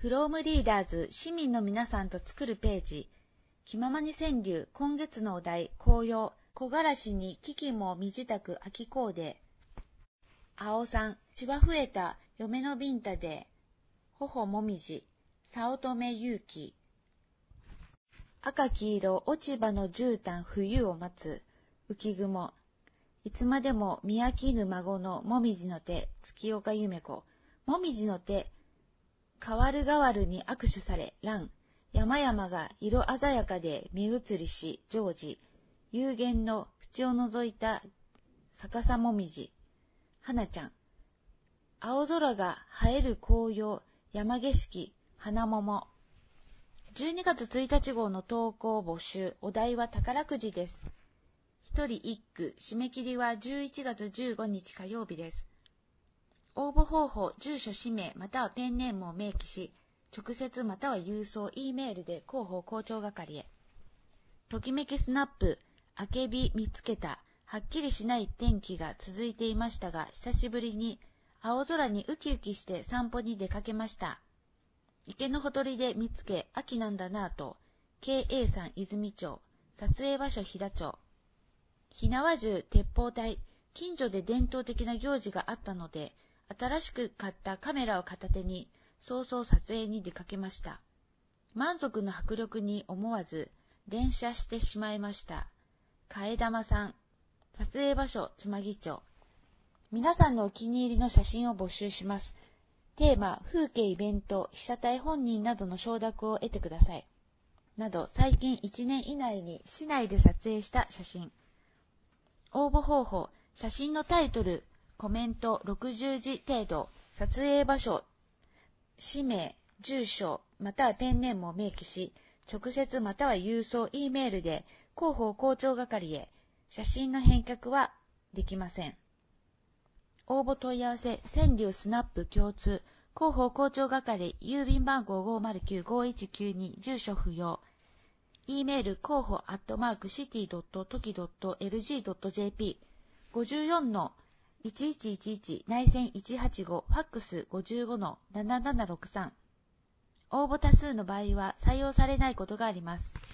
from Readers 市民の皆さんと作るページ。気ままに川柳、今月のお題、紅葉。木枯らしに危機も身支度秋コーデ。青さん、血は増えた嫁のビンタで。頬もみじ、早乙女勇気。赤黄色落ち葉の絨毯冬を待つ。浮雲。いつまでも見飽きぬ孫のもみじの手、月岡夢子。もみじの手、代わる代わるに握手され、蘭。山々が色鮮やかで目移りし、ジョージ。幽玄の縁を覗いた逆さもみじ。花ちゃん。青空が映える紅葉、山景色、花桃。12月1日号の投稿募集、お題は宝くじです。一人一句、締め切りは11月15日火曜日です。応募方法、住所、氏名、またはペンネームを明記し、直接または郵送、Eメールで広報校長係へ。ときめきスナップ、あけび見つけた、はっきりしない天気が続いていましたが、久しぶりに青空にウキウキして散歩に出かけました。池のほとりで見つけ、秋なんだなぁと、KA さん泉町、撮影場所飛騨町。火縄銃鉄砲隊、近所で伝統的な行事があったので、新しく買ったカメラを片手に、早々撮影に出かけました。満足の迫力に思わず、連写してしまいました。替玉さん、撮影場所、つまぎ町。皆さんのお気に入りの写真を募集します。テーマ、風景イベント、被写体本人などの承諾を得てください。など、最近1年以内に市内で撮影した写真。応募方法、写真のタイトル、コメント60字程度、撮影場所、氏名、住所、またはペンネームを明記し、直接または郵送、Eメールで広報校長係へ、写真の返却はできません。応募問い合わせ、川柳スナップ共通、広報校長係、郵便番号 509-5192、住所不要。E メール、広報@city.toki.lg.jp、54-1111、内線185、ファックス 55-7763。応募多数の場合は採用されないことがあります。